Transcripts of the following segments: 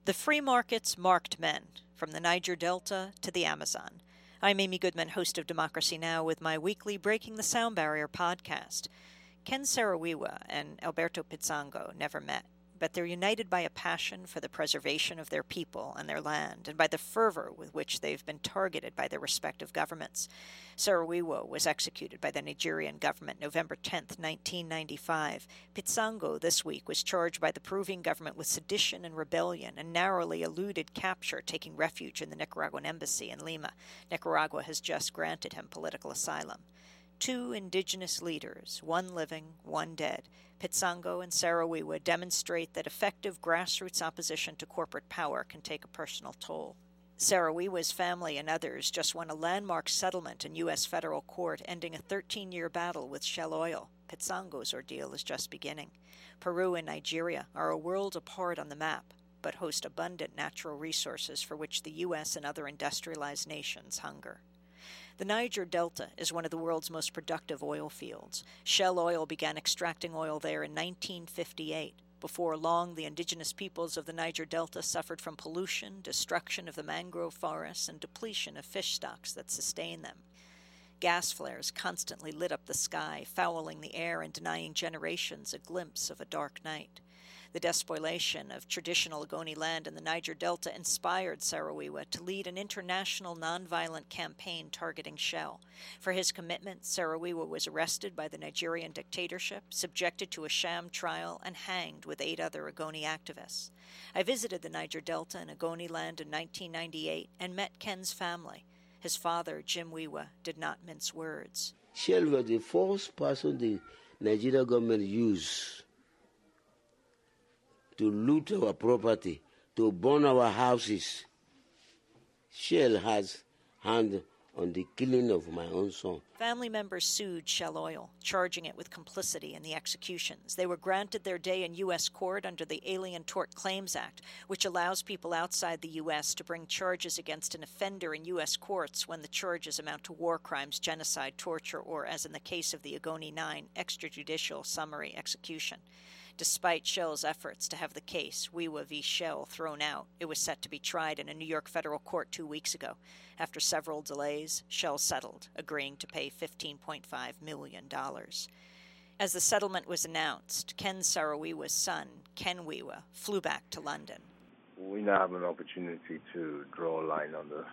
The free markets marked men, from the Niger Delta to the Amazon. I'm Amy Goodman, host of Democracy Now! With my weekly Breaking the Sound Barrier podcast. Ken Saro-Wiwa and Alberto Pizango never met, but they're united by a passion for the preservation of their people and their land, and by the fervor with which they've been targeted by their respective governments. Saro-Wiwa was executed by the Nigerian government November 10, 1995. Pizango this week was charged by the Peruvian government with sedition and rebellion and narrowly eluded capture, taking refuge in the Nicaraguan embassy in Lima. Nicaragua has just granted him political asylum. Two indigenous leaders, one living, one dead, Pizango and Saro-Wiwa, demonstrate that effective grassroots opposition to corporate power can take a personal toll. Saro-Wiwa's family and others just won a landmark settlement in U.S. federal court, ending a 13-year battle with Shell Oil. Pizango's ordeal is just beginning. Peru and Nigeria are a world apart on the map, but host abundant natural resources for which the U.S. and other industrialized nations hunger. The Niger Delta is one of the world's most productive oil fields. Shell Oil began extracting oil there in 1958. Before long, the indigenous peoples of the Niger Delta suffered from pollution, destruction of the mangrove forests, and depletion of fish stocks that sustain them. Gas flares constantly lit up the sky, fouling the air and denying generations a glimpse of a dark night. The despoliation of traditional Ogoni land in the Niger Delta inspired Saro-Wiwa to lead an international nonviolent campaign targeting Shell. For his commitment, Saro-Wiwa was arrested by the Nigerian dictatorship, subjected to a sham trial, and hanged with 8 other Ogoni activists. I visited the Niger Delta and Ogoni land in 1998 and met Ken's family. His father, Jim Wiwa, did not mince words. Shell was the first person the Nigerian government used to loot our property, to burn our houses. Shell has hand on the killing of my own son. Family members sued Shell Oil, charging it with complicity in the executions. They were granted their day in U.S. court under the Alien Tort Claims Act, which allows people outside the U.S. to bring charges against an offender in U.S. courts when the charges amount to war crimes, genocide, torture, or, as in the case of the Ogoni 9, extrajudicial summary execution. Despite Shell's efforts to have the case, Wiwa v. Shell, thrown out, it was set to be tried in a New York federal court 2 weeks ago. After several delays, Shell settled, agreeing to pay $15.5 million. As the settlement was announced, Ken Saro-Wiwa's son, Ken Wiwa, flew back to London. We now have an opportunity to draw a line on the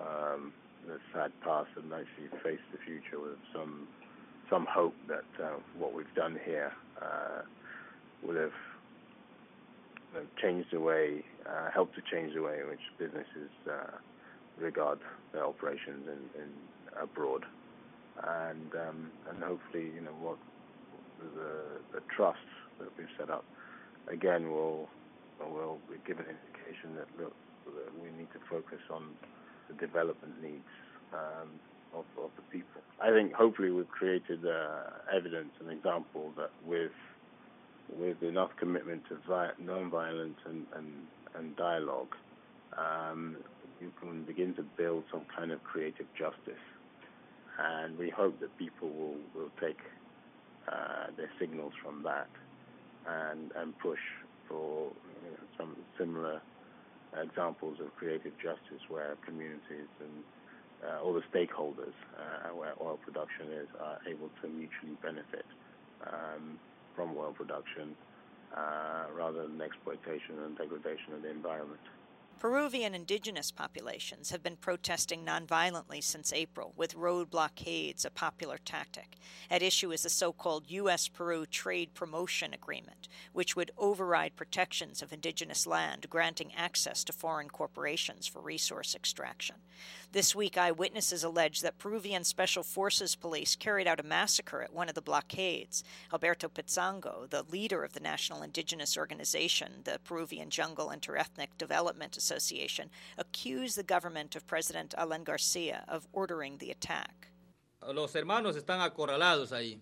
sad past and actually face the future with some hope that what we've done here would have changed the way, helped to change the way in which businesses regard their operations in abroad, and hopefully, what the trust that we've set up again will give an indication that we need to focus on the development needs of the people. I think hopefully we've created evidence and example that with enough commitment to nonviolence and dialogue, you can begin to build some kind of creative justice. And we hope that people will take their signals from that and push for some similar examples of creative justice where communities and all the stakeholders where oil production is are able to mutually benefit from oil production rather than exploitation and degradation of the environment. Peruvian indigenous populations have been protesting nonviolently since April, with road blockades a popular tactic. At issue is the so-called U.S.-Peru Trade Promotion Agreement, which would override protections of indigenous land, granting access to foreign corporations for resource extraction. This week, eyewitnesses allege that Peruvian Special Forces police carried out a massacre at one of the blockades. Alberto Pizango, the leader of the national indigenous organization, the Peruvian Jungle Interethnic Development Association, accused the government of President Alan Garcia of ordering the attack. Los hermanos están acorralados ahí.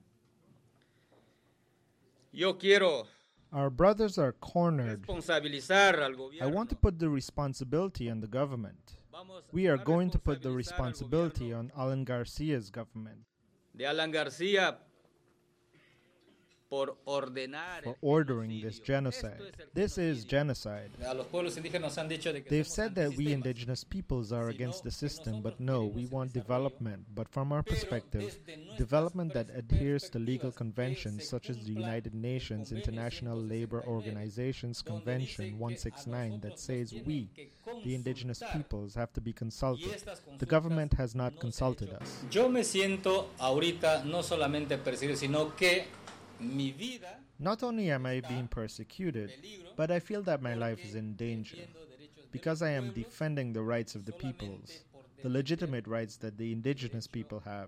Yo quiero Our brothers are cornered. I want to put the responsibility on the government. We are going to put the responsibility on Alan Garcia's government. De Alan Garcia for ordering this genocide. This is genocide. They've said that we indigenous peoples are against the system, but no, we want development. But from our perspective, development that adheres to legal conventions such as the United Nations International Labor Organization's Convention 169 that says we, the indigenous peoples, have to be consulted. The government has not consulted us. Yo me siento ahorita no solamente perseguido, sino que Not only am I being persecuted, but I feel that my life is in danger because I am defending the rights of the peoples, the legitimate rights that the indigenous people have.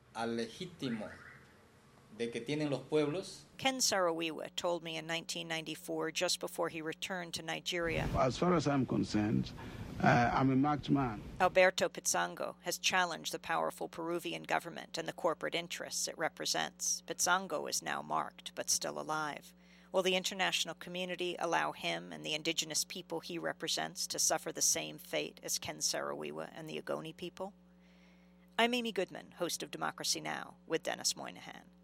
Ken Saro-Wiwa told me in 1994, just before he returned to Nigeria. As far as I'm concerned, I'm a marked man. Alberto Pizango has challenged the powerful Peruvian government and the corporate interests it represents. Pizango is now marked, but still alive. Will the international community allow him and the indigenous people he represents to suffer the same fate as Ken Saro-Wiwa and the Ogoni people? I'm Amy Goodman, host of Democracy Now! With Dennis Moynihan.